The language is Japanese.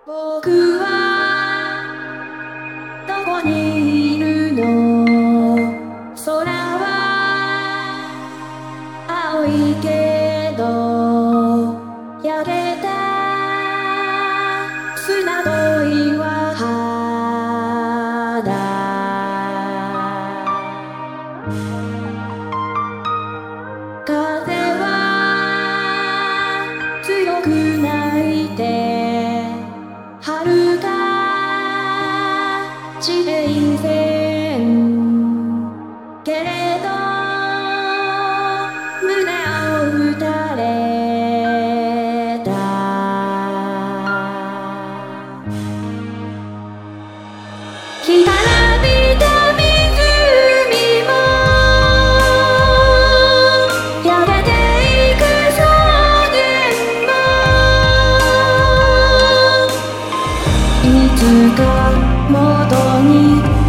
僕はどこにいるの？空は青いけど焼けた砂と岩肌。風は強く泣いて遥か地平線けれど胸を打たれた。干からびた湖も焼けていく草原もいつか元に